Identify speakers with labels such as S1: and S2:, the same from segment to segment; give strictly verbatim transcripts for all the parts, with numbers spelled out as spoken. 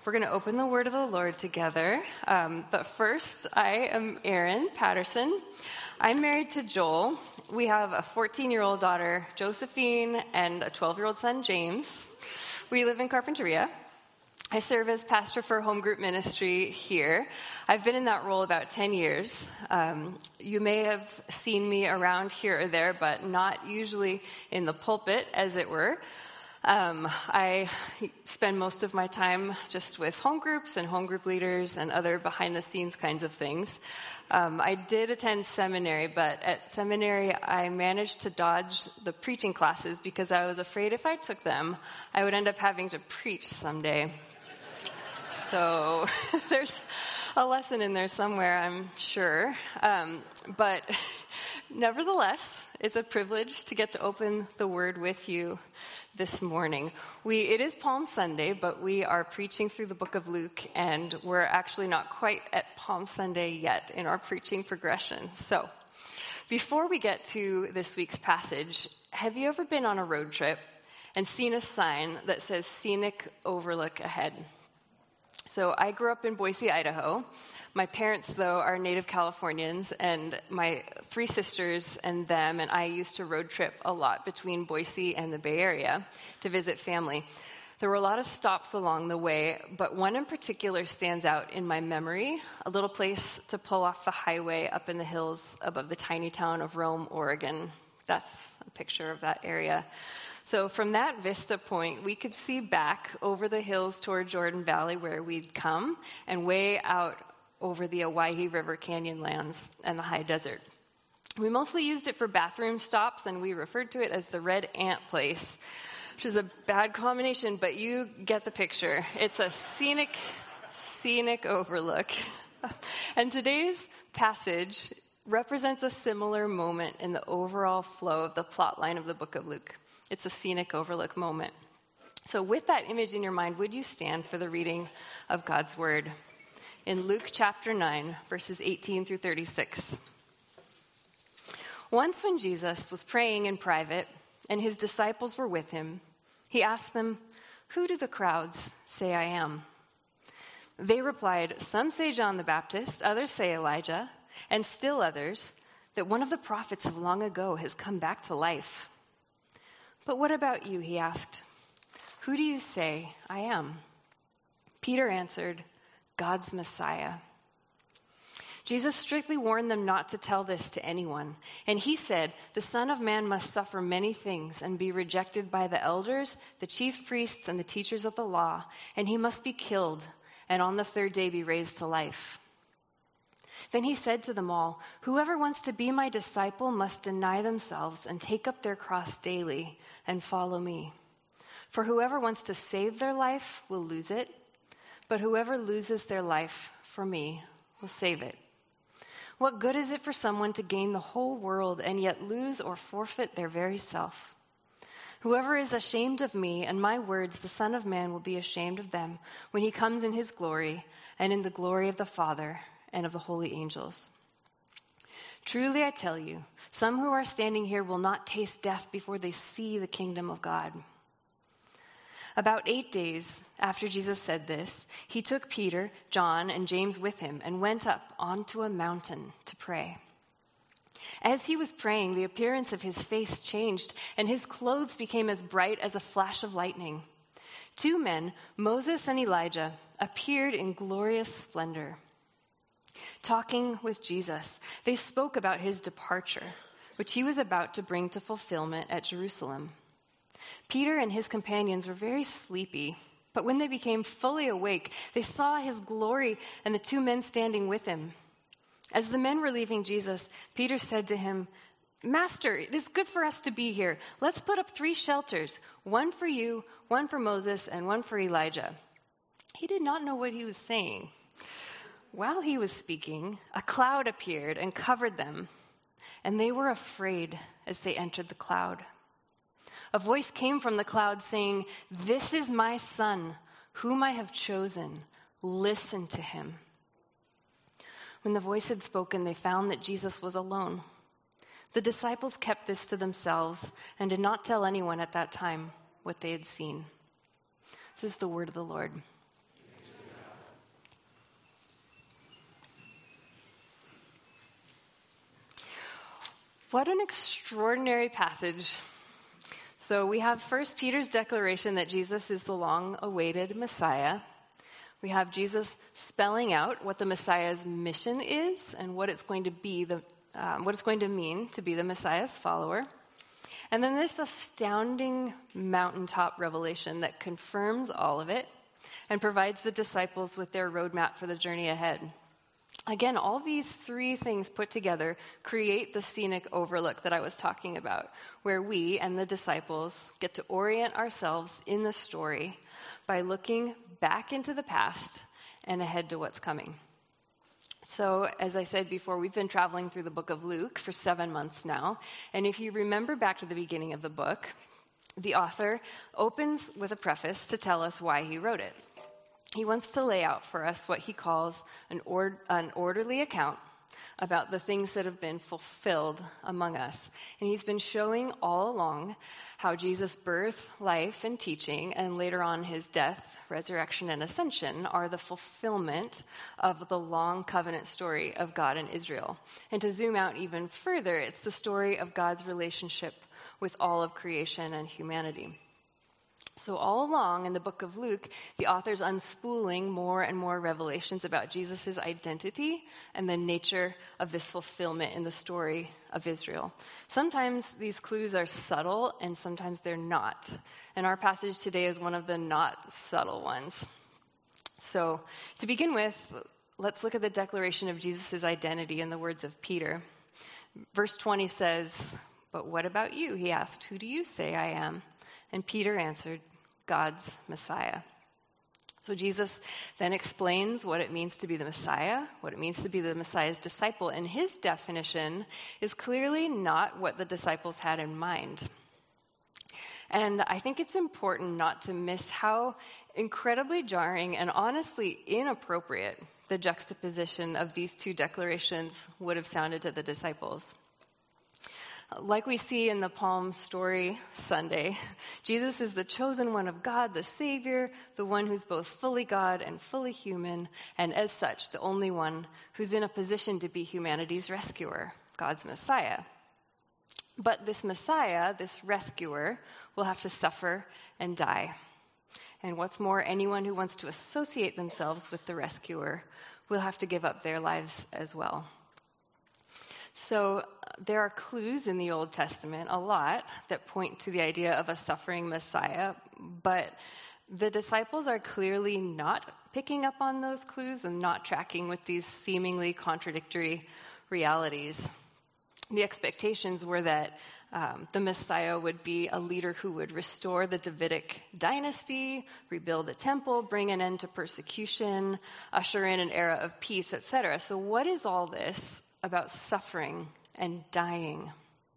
S1: We're going to open the word of the Lord together. Um, but first, I am Erin Patterson. I'm married to Joel. We have a fourteen-year-old daughter, Josephine, and a twelve-year-old son, James. We live in Carpinteria. I serve as pastor for home group ministry here. I've been in that role about ten years. Um, you may have seen me around here or there, but not usually in the pulpit, as it were. Um, I spend most of my time just with home groups and home group leaders and other behind-the-scenes kinds of things. Um, I did attend seminary, but at seminary I managed to dodge the preaching classes because I was afraid if I took them, I would end up having to preach someday. So there's a lesson in there somewhere, I'm sure. Um, but nevertheless, it's a privilege to get to open the Word with you this morning. We It is Palm Sunday, but we are preaching through the book of Luke, and we're actually not quite at Palm Sunday yet in our preaching progression. So before we get to this week's passage, have you ever been on a road trip and seen a sign that says Scenic Overlook Ahead? So I grew up in Boise, Idaho. My parents, though, are native Californians, and my three sisters and them and I used to road trip a lot between Boise and the Bay Area to visit family. There were a lot of stops along the way, but one in particular stands out in my memory, a little place to pull off the highway up in the hills above the tiny town of Rome, Oregon. That's a picture of that area. So from that vista point, we could see back over the hills toward Jordan Valley where we'd come and way out over the Owyhee River Canyon lands and the high desert. We mostly used it for bathroom stops, and we referred to it as the Red Ant Place, which is a bad combination, but you get the picture. It's a scenic, scenic overlook. And today's passage represents a similar moment in the overall flow of the plot line of the book of Luke. It's a scenic overlook moment. So with that image in your mind, would you stand for the reading of God's word? In Luke chapter nine, verses eighteen through thirty-six. Once when Jesus was praying in private and his disciples were with him, he asked them, "Who do the crowds say I am?" They replied, "Some say John the Baptist, others say Elijah, and still others that one of the prophets of long ago has come back to life." "But what about you?" he asked. "Who do you say I am?" Peter answered, "God's Messiah." Jesus strictly warned them not to tell this to anyone. And he said, "The Son of Man must suffer many things and be rejected by the elders, the chief priests, and the teachers of the law, and he must be killed, and on the third day be raised to life." Then he said to them all, "Whoever wants to be my disciple must deny themselves and take up their cross daily and follow me. For whoever wants to save their life will lose it, but whoever loses their life for me will save it. What good is it for someone to gain the whole world and yet lose or forfeit their very self? Whoever is ashamed of me and my words, the Son of Man will be ashamed of them when he comes in his glory and in the glory of the Father and of the holy angels. Truly I tell you, some who are standing here will not taste death before they see the kingdom of God." About eight days after Jesus said this, he took Peter, John, and James with him and went up onto a mountain to pray. As he was praying, the appearance of his face changed, and his clothes became as bright as a flash of lightning. Two men, Moses and Elijah, appeared in glorious splendor. Talking with Jesus, they spoke about his departure, which he was about to bring to fulfillment at Jerusalem. Peter and his companions were very sleepy, but when they became fully awake, they saw his glory and the two men standing with him. As the men were leaving Jesus, Peter said to him, "Master, it is good for us to be here. Let's put up three shelters, one for you, one for Moses, and one for Elijah." He did not know what he was saying. While he was speaking, a cloud appeared and covered them, and they were afraid as they entered the cloud. A voice came from the cloud saying, "This is my son, whom I have chosen. Listen to him." When the voice had spoken, they found that Jesus was alone. The disciples kept this to themselves and did not tell anyone at that time what they had seen. This is the word of the Lord. What an extraordinary passage. So we have First Peter's declaration that Jesus is the long-awaited Messiah. We have Jesus spelling out what the Messiah's mission is and what it's going to be, the, um, what it's going to mean to be the Messiah's follower. And then this astounding mountaintop revelation that confirms all of it and provides the disciples with their roadmap for the journey ahead. Again, all these three things put together create the scenic overlook that I was talking about, where we and the disciples get to orient ourselves in the story by looking back into the past and ahead to what's coming. So, as I said before, we've been traveling through the book of Luke for seven months now. And if you remember back to the beginning of the book, the author opens with a preface to tell us why he wrote it. He wants to lay out for us what he calls an, or- an orderly account about the things that have been fulfilled among us. And he's been showing all along how Jesus' birth, life, and teaching, and later on his death, resurrection, and ascension are the fulfillment of the long covenant story of God and Israel. And to zoom out even further, it's the story of God's relationship with all of creation and humanity. So all along in the book of Luke, the author's unspooling more and more revelations about Jesus' identity and the nature of this fulfillment in the story of Israel. Sometimes these clues are subtle and sometimes they're not. And our passage today is one of the not subtle ones. So to begin with, let's look at the declaration of Jesus' identity in the words of Peter. Verse twenty says, "But what about you?" he asked. "Who do you say I am?" And Peter answered, "God's Messiah." So Jesus then explains what it means to be the Messiah, what it means to be the Messiah's disciple, and his definition is clearly not what the disciples had in mind. And I think it's important not to miss how incredibly jarring and honestly inappropriate the juxtaposition of these two declarations would have sounded to the disciples. Like we see in the Palm Story Sunday, Jesus is the chosen one of God, the Savior, the one who's both fully God and fully human, and as such, the only one who's in a position to be humanity's rescuer, God's Messiah. But this Messiah, this rescuer, will have to suffer and die. And what's more, anyone who wants to associate themselves with the rescuer will have to give up their lives as well. So there are clues in the Old Testament, a lot, that point to the idea of a suffering Messiah, but the disciples are clearly not picking up on those clues and not tracking with these seemingly contradictory realities. The expectations were that um, the Messiah would be a leader who would restore the Davidic dynasty, rebuild the temple, bring an end to persecution, usher in an era of peace, et cetera. So what is all this about suffering and dying?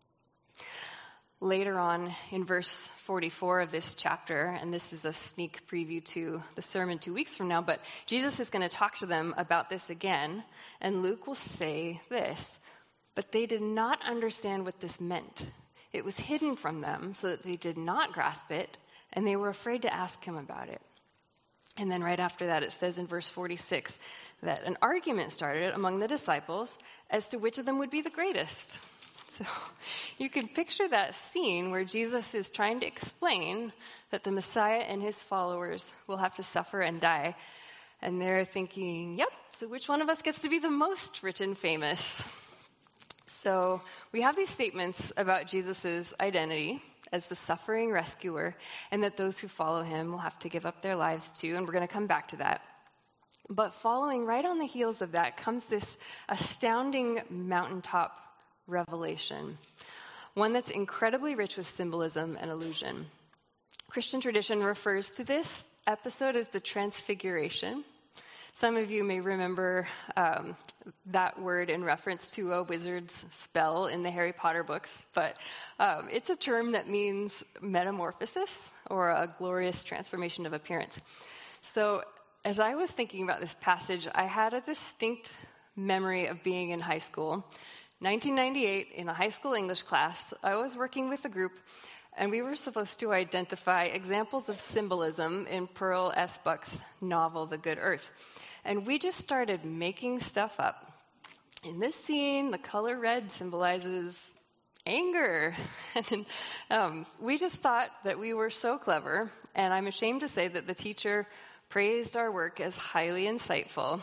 S1: Later on in verse forty-four of this chapter, and this is a sneak preview to the sermon two weeks from now, but Jesus is going to talk to them about this again, and Luke will say this: "But they did not understand what this meant. It was hidden from them so that they did not grasp it, and they were afraid to ask him about it." And then right after that, it says in verse forty-six that an argument started among the disciples as to which of them would be the greatest. So you can picture that scene where Jesus is trying to explain that the Messiah and his followers will have to suffer and die. And they're thinking, yep, so which one of us gets to be the most rich and famous? So we have these statements about Jesus' identity as the suffering rescuer, and that those who follow him will have to give up their lives too, and we're going to come back to that. But following right on the heels of that comes this astounding mountaintop revelation, one that's incredibly rich with symbolism and allusion. Christian tradition refers to this episode as the Transfiguration. Some of you may remember um, that word in reference to a wizard's spell in the Harry Potter books, but um, it's a term that means metamorphosis or a glorious transformation of appearance. So as I was thinking about this passage, I had a distinct memory of being in high school. nineteen ninety-eight, in a high school English class, I was working with a group, and we were supposed to identify examples of symbolism in Pearl S. Buck's novel, The Good Earth. And we just started making stuff up. In this scene, the color red symbolizes anger. And um, we just thought that we were so clever, and I'm ashamed to say that the teacher praised our work as highly insightful.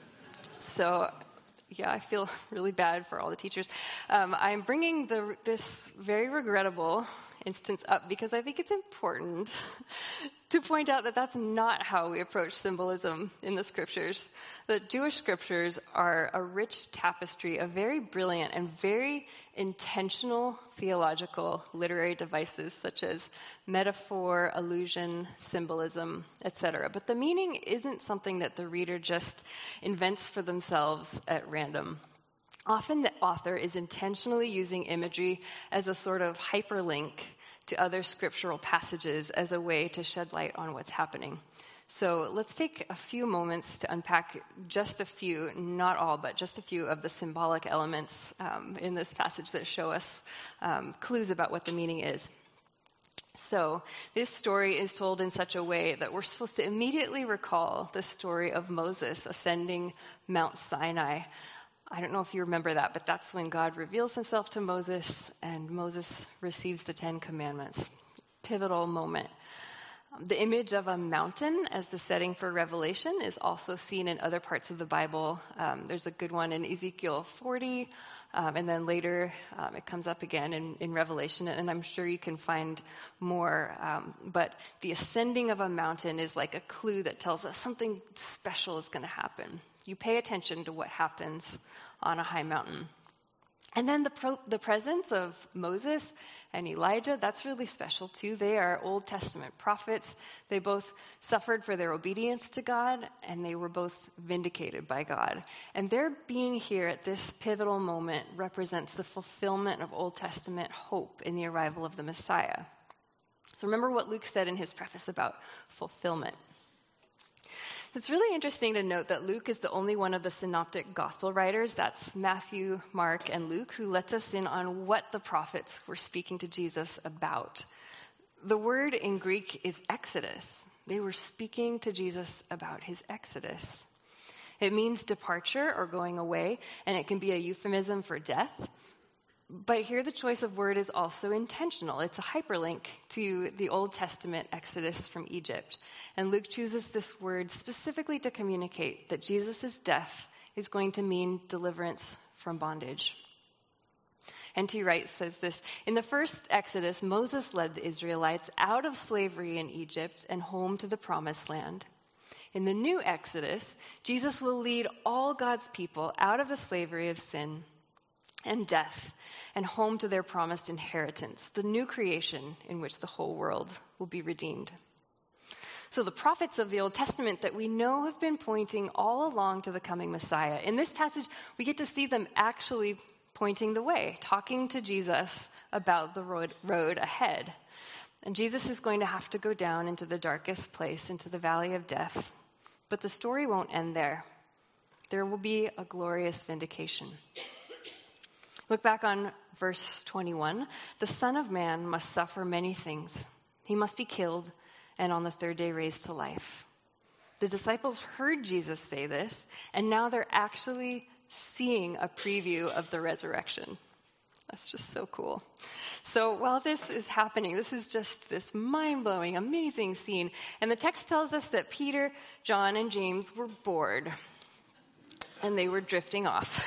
S1: So, yeah, I feel really bad for all the teachers. Um, I'm bringing the, this very regrettable instance up because I think it's important to point out that that's not how we approach symbolism in the scriptures. The Jewish scriptures are a rich tapestry of very brilliant and very intentional theological literary devices such as metaphor, allusion, symbolism, et cetera. But the meaning isn't something that the reader just invents for themselves at random. Often the author is intentionally using imagery as a sort of hyperlink to other scriptural passages as a way to shed light on what's happening. So let's take a few moments to unpack just a few, not all, but just a few of the symbolic elements um, in this passage that show us um, clues about what the meaning is. So this story is told in such a way that we're supposed to immediately recall the story of Moses ascending Mount Sinai. I don't know if you remember that, but that's when God reveals himself to Moses, and Moses receives the Ten Commandments. Pivotal moment. The image of a mountain as the setting for Revelation is also seen in other parts of the Bible. Um, there's a good one in Ezekiel forty, um, and then later um, it comes up again in, in Revelation, and I'm sure you can find more. Um, but the ascending of a mountain is like a clue that tells us something special is going to happen. You pay attention to what happens on a high mountain. And then the pro- the presence of Moses and Elijah, that's really special too. They are Old Testament prophets. They both suffered for their obedience to God, and they were both vindicated by God. And their being here at this pivotal moment represents the fulfillment of Old Testament hope in the arrival of the Messiah. So remember what Luke said in his preface about fulfillment. It's really interesting to note that Luke is the only one of the synoptic gospel writers, that's Matthew, Mark, and Luke, who lets us in on what the prophets were speaking to Jesus about. The word in Greek is exodus. They were speaking to Jesus about his exodus. It means departure or going away, and it can be a euphemism for death. But here the choice of word is also intentional. It's a hyperlink to the Old Testament Exodus from Egypt. And Luke chooses this word specifically to communicate that Jesus' death is going to mean deliverance from bondage. N T Wright says this: in the first Exodus, Moses led the Israelites out of slavery in Egypt and home to the promised land. In the new Exodus, Jesus will lead all God's people out of the slavery of sin and death, and home to their promised inheritance, the new creation in which the whole world will be redeemed. So the prophets of the Old Testament that we know have been pointing all along to the coming Messiah. In this passage, we get to see them actually pointing the way, talking to Jesus about the road, road ahead. And Jesus is going to have to go down into the darkest place, into the valley of death. But the story won't end there. There will be a glorious vindication. Look back on verse twenty-one. The Son of Man must suffer many things. He must be killed and on the third day raised to life. The disciples heard Jesus say this, and now they're actually seeing a preview of the resurrection. That's just so cool. So while this is happening, this is just this mind-blowing, amazing scene. And the text tells us that Peter, John, and James were bored, and they were drifting off.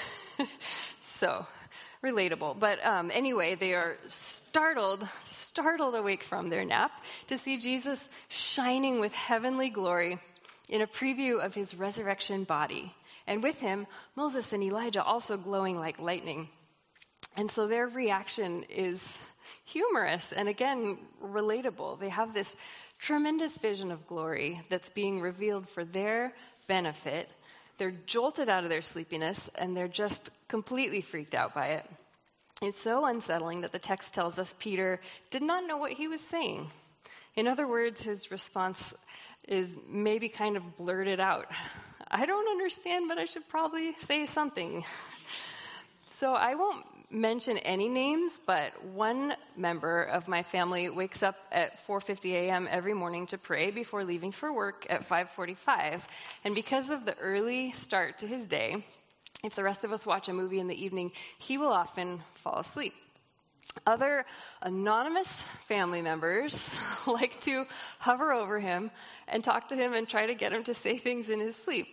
S1: So relatable. But um, anyway, they are startled, startled awake from their nap to see Jesus shining with heavenly glory in a preview of his resurrection body. And with him, Moses and Elijah also glowing like lightning. And so their reaction is humorous and, again, relatable. They have this tremendous vision of glory that's being revealed for their benefit. They're jolted out of their sleepiness, and they're just completely freaked out by it. It's so unsettling that the text tells us Peter did not know what he was saying. In other words, his response is maybe kind of blurted out. I don't understand, but I should probably say something. So I won't mention any names, but one member of my family wakes up at four fifty a.m. every morning to pray before leaving for work at five forty-five. And because of the early start to his day, if the rest of us watch a movie in the evening, he will often fall asleep. Other anonymous family members like to hover over him and talk to him and try to get him to say things in his sleep.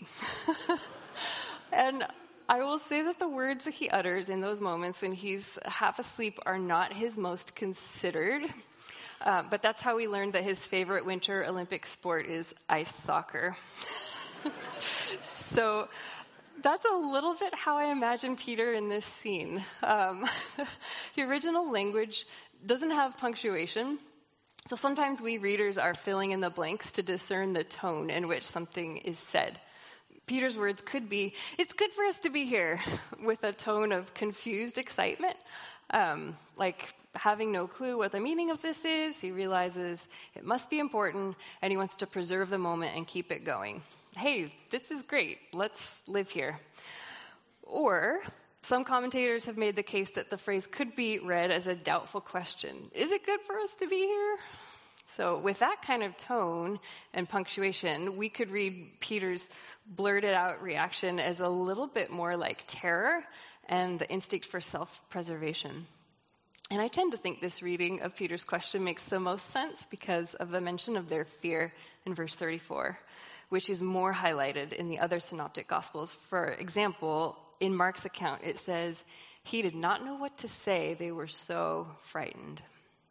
S1: And I will say that the words that he utters in those moments when he's half asleep are not his most considered. Uh, but that's how we learned that his favorite winter Olympic sport is ice soccer. So that's a little bit how I imagine Peter in this scene. Um, the original language doesn't have punctuation, so sometimes we readers are filling in the blanks to discern the tone in which something is said. Peter's words could be, "It's good for us to be here," with a tone of confused excitement, um, like having no clue what the meaning of this is. He realizes it must be important, and he wants to preserve the moment and keep it going. Hey, this is great. Let's live here. Or some commentators have made the case that the phrase could be read as a doubtful question. Is it good for us to be here? So with that kind of tone and punctuation, we could read Peter's blurted out reaction as a little bit more like terror and the instinct for self-preservation. And I tend to think this reading of Peter's question makes the most sense because of the mention of their fear in verse thirty-four, which is more highlighted in the other synoptic gospels. For example, in Mark's account, it says, "He did not know what to say. They were so frightened."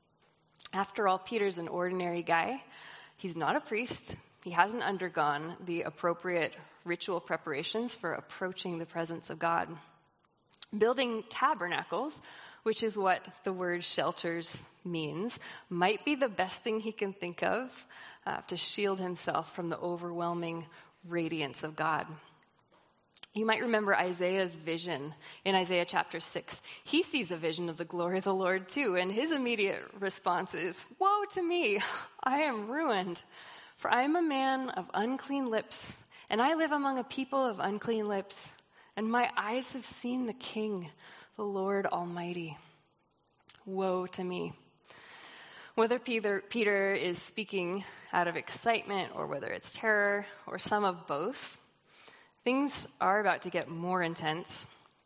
S1: After all, Peter's an ordinary guy. He's not a priest. He hasn't undergone the appropriate ritual preparations for approaching the presence of God. Building tabernacles, which is what the word shelters means, might be the best thing he can think of uh, to shield himself from the overwhelming radiance of God. You might remember Isaiah's vision in Isaiah chapter six. He sees a vision of the glory of the Lord too, and his immediate response is, "Woe to me, I am ruined, for I am a man of unclean lips, and I live among a people of unclean lips, and my eyes have seen the King, the Lord Almighty. Woe to me." Whether Peter, Peter is speaking out of excitement or whether it's terror or some of both, things are about to get more intense.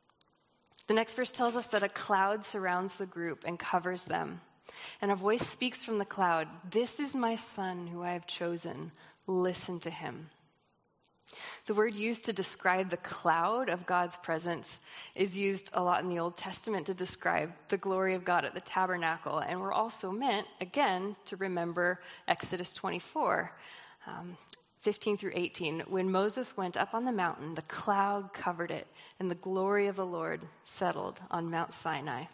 S1: The next verse tells us that a cloud surrounds the group and covers them. And a voice speaks from the cloud, "This is my son who I have chosen. Listen to him." The word used to describe the cloud of God's presence is used a lot in the Old Testament to describe the glory of God at the tabernacle. And we're also meant, again, to remember Exodus twenty-four, um, fifteen through eighteen. When Moses went up on the mountain, the cloud covered it, and the glory of the Lord settled on Mount Sinai.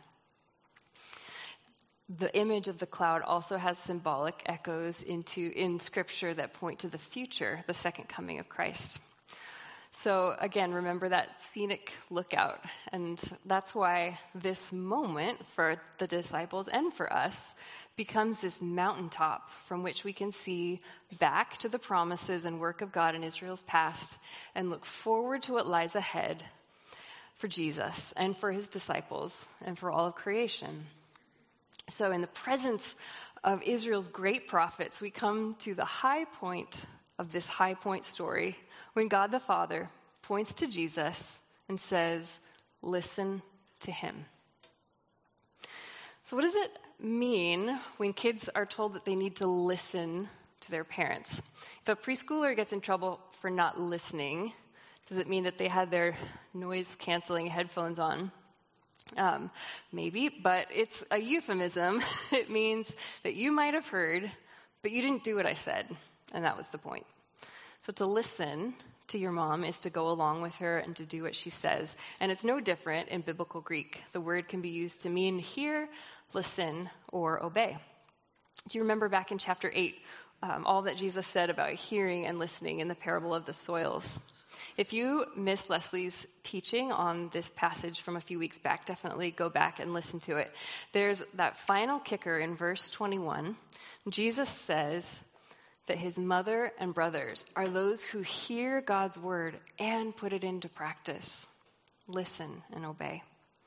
S1: The image of the cloud also has symbolic echoes into in Scripture that point to the future, the second coming of Christ. So again, remember that scenic lookout. And that's why this moment for the disciples and for us becomes this mountaintop from which we can see back to the promises and work of God in Israel's past and look forward to what lies ahead for Jesus and for his disciples and for all of creation. So in the presence of Israel's great prophets, we come to the high point of this high point story when God the Father points to Jesus and says, "Listen to him." So what does it mean when kids are told that they need to listen to their parents? If a preschooler gets in trouble for not listening, does it mean that they had their noise-canceling headphones on? Um, maybe, but it's a euphemism. It means that you might have heard, but you didn't do what I said, and that was the point. So to listen to your mom is to go along with her and to do what she says, and it's no different in biblical Greek. The word can be used to mean hear, listen, or obey. Do you remember back in chapter eight, um, all that Jesus said about hearing and listening in the parable of the soils? If you missed Leslie's teaching on this passage from a few weeks back, definitely go back and listen to it. There's that final kicker in verse twenty-one. Jesus says that his mother and brothers are those who hear God's word and put it into practice. Listen and obey.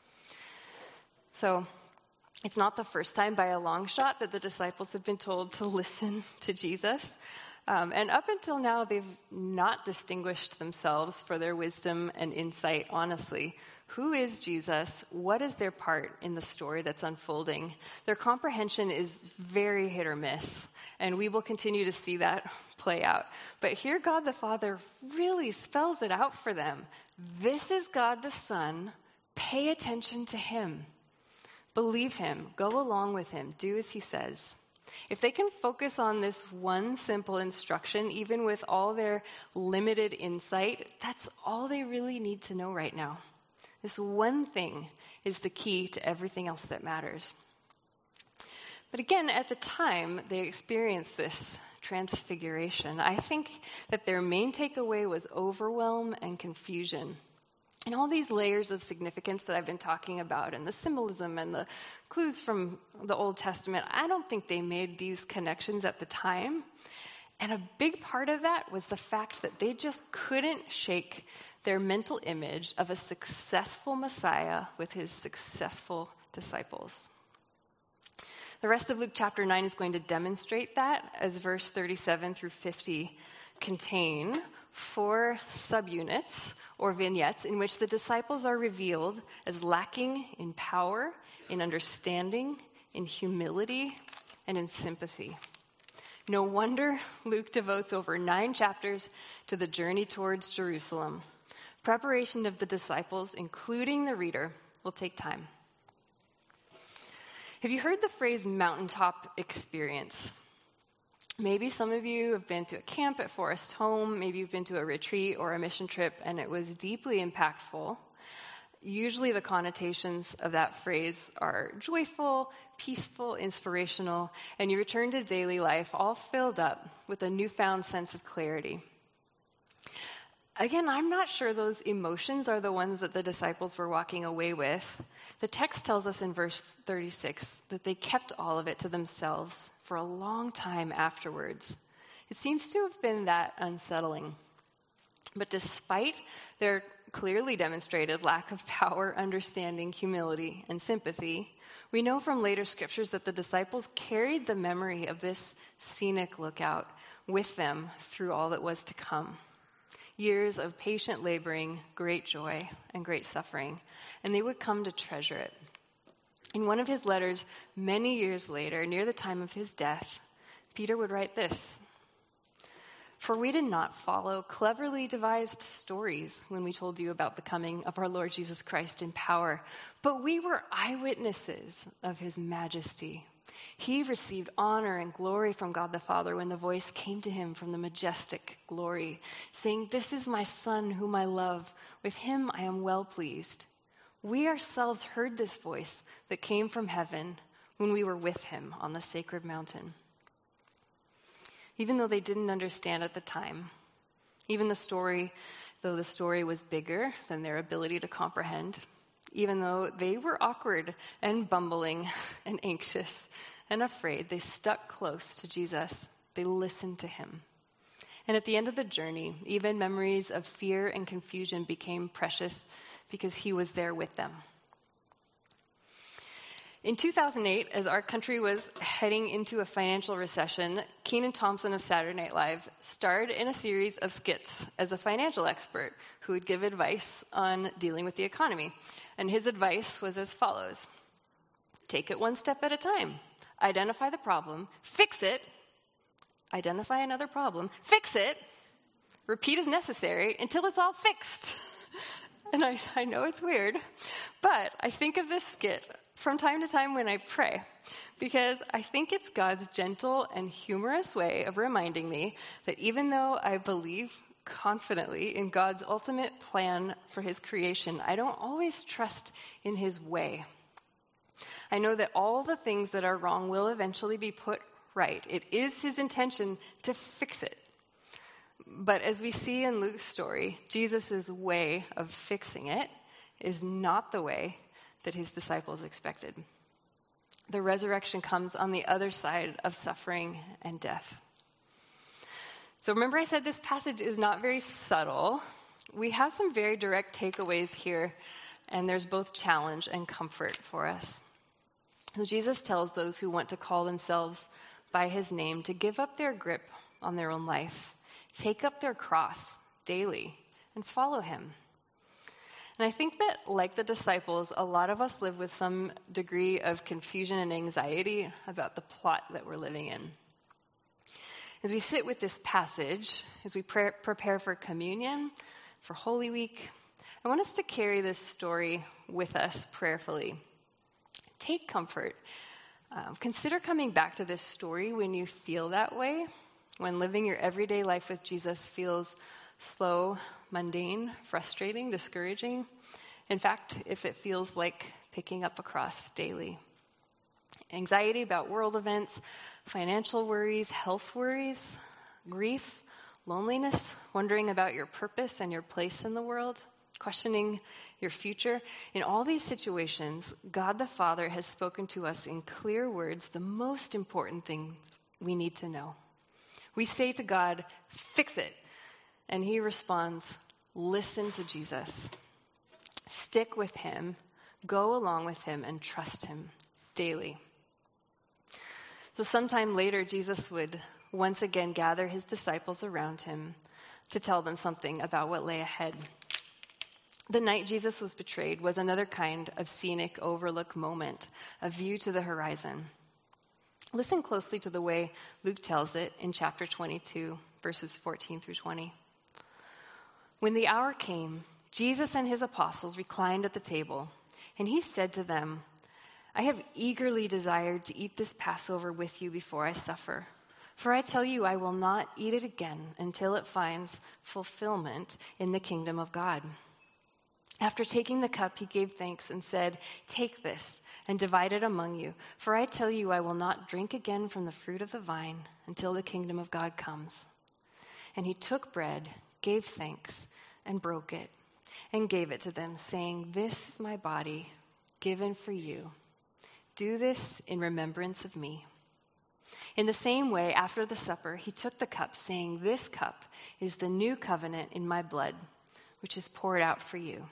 S1: So it's not the first time by a long shot that the disciples have been told to listen to Jesus. Um, and up until now, they've not distinguished themselves for their wisdom and insight, honestly. Who is Jesus? What is their part in the story that's unfolding? Their comprehension is very hit or miss, and we will continue to see that play out. But here God the Father really spells it out for them. This is God the Son. Pay attention to him. Believe him. Go along with him. Do as he says. If they can focus on this one simple instruction, even with all their limited insight, that's all they really need to know right now. This one thing is the key to everything else that matters. But again, at the time they experienced this transfiguration, I think that their main takeaway was overwhelm and confusion. And all these layers of significance that I've been talking about, and the symbolism and the clues from the Old Testament, I don't think they made these connections at the time. And a big part of that was the fact that they just couldn't shake their mental image of a successful Messiah with his successful disciples. The rest of Luke chapter nine is going to demonstrate that, as verse thirty-seven through fifty contain four subunits or vignettes in which the disciples are revealed as lacking in power, in understanding, in humility, and in sympathy. No wonder Luke devotes over nine chapters to the journey towards Jerusalem. Preparation of the disciples, including the reader, will take time. Have you heard the phrase mountaintop experience? Maybe some of you have been to a camp at Forest Home, maybe you've been to a retreat or a mission trip, and it was deeply impactful. Usually the connotations of that phrase are joyful, peaceful, inspirational, and you return to daily life all filled up with a newfound sense of clarity. Again, I'm not sure those emotions are the ones that the disciples were walking away with. The text tells us in verse thirty-six that they kept all of it to themselves for a long time afterwards. It seems to have been that unsettling. But despite their clearly demonstrated lack of power, understanding, humility, and sympathy, we know from later scriptures that the disciples carried the memory of this scenic lookout with them through all that was to come. Years of patient laboring, great joy, and great suffering, and they would come to treasure it. In one of his letters, many years later, near the time of his death, Peter would write this: "For we did not follow cleverly devised stories when we told you about the coming of our Lord Jesus Christ in power, but we were eyewitnesses of his majesty. He received honor and glory from God the Father when the voice came to him from the majestic glory, saying, 'This is my Son whom I love. With him I am well pleased.' We ourselves heard this voice that came from heaven when we were with him on the sacred mountain." Even though they didn't understand at the time, even the story, though the story was bigger than their ability to comprehend, even though they were awkward and bumbling and anxious and afraid, they stuck close to Jesus. They listened to him. And at the end of the journey, even memories of fear and confusion became precious because he was there with them. In two thousand eight, as our country was heading into a financial recession, Kenan Thompson of Saturday Night Live starred in a series of skits as a financial expert who would give advice on dealing with the economy. And his advice was as follows: take it one step at a time. Identify the problem, fix it, identify another problem, fix it, repeat as necessary until it's all fixed. And I, I know it's weird, but I think of this skit from time to time when I pray, because I think it's God's gentle and humorous way of reminding me that even though I believe confidently in God's ultimate plan for his creation, I don't always trust in his way. I know that all the things that are wrong will eventually be put right. It is his intention to fix it. But as we see in Luke's story, Jesus' way of fixing it is not the way that his disciples expected. The resurrection comes on the other side of suffering and death. So remember I said this passage is not very subtle. We have some very direct takeaways here, and there's both challenge and comfort for us. So Jesus tells those who want to call themselves by his name to give up their grip on their own life, take up their cross daily, and follow him. And I think that, like the disciples, a lot of us live with some degree of confusion and anxiety about the plot that we're living in. As we sit with this passage, as we pre- prepare for communion, for Holy Week, I want us to carry this story with us prayerfully. Take comfort. Uh, consider coming back to this story when you feel that way, when living your everyday life with Jesus feels slow, mundane, frustrating, discouraging. In fact, if it feels like picking up a cross daily. Anxiety about world events, financial worries, health worries, grief, loneliness, wondering about your purpose and your place in the world, questioning your future. In all these situations, God the Father has spoken to us in clear words the most important thing we need to know. We say to God, "Fix it." And he responds, "Listen to Jesus. Stick with him, go along with him, and trust him daily." So sometime later, Jesus would once again gather his disciples around him to tell them something about what lay ahead. The night Jesus was betrayed was another kind of scenic overlook moment, a view to the horizon. Listen closely to the way Luke tells it in chapter twenty-two, verses fourteen through twenty. When the hour came, Jesus and his apostles reclined at the table, and he said to them, "I have eagerly desired to eat this Passover with you before I suffer. For I tell you, I will not eat it again until it finds fulfillment in the kingdom of God." After taking the cup, he gave thanks and said, "Take this and divide it among you. For I tell you, I will not drink again from the fruit of the vine until the kingdom of God comes." And he took bread, gave thanks, and broke it, and gave it to them, saying, "This is my body given for you. Do this in remembrance of me." In the same way, after the supper, he took the cup, saying, "This cup is the new covenant in my blood, which is poured out for you."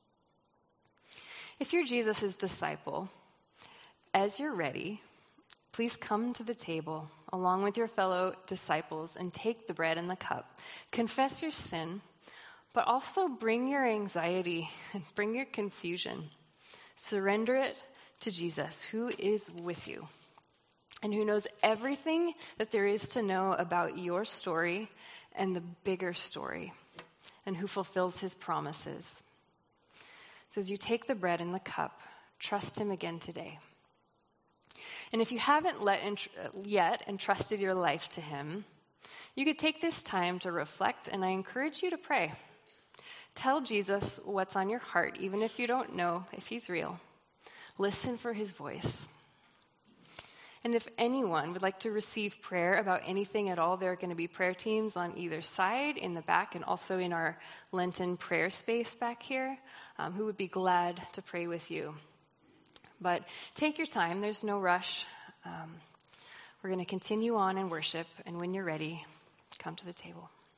S1: If you're Jesus' disciple, as you're ready, please come to the table along with your fellow disciples and take the bread and the cup. Confess your sin, but also bring your anxiety and bring your confusion. Surrender it to Jesus, who is with you and who knows everything that there is to know about your story and the bigger story, and who fulfills his promises. So as you take the bread and the cup, trust him again today. And if you haven't let in, yet entrusted your life to him, you could take this time to reflect, and I encourage you to pray. Tell Jesus what's on your heart, even if you don't know if he's real. Listen for his voice. And if anyone would like to receive prayer about anything at all, there are going to be prayer teams on either side, in the back, and also in our Lenten prayer space back here, um, who would be glad to pray with you. But take your time. There's no rush. Um, we're going to continue on in worship, and when you're ready, come to the table.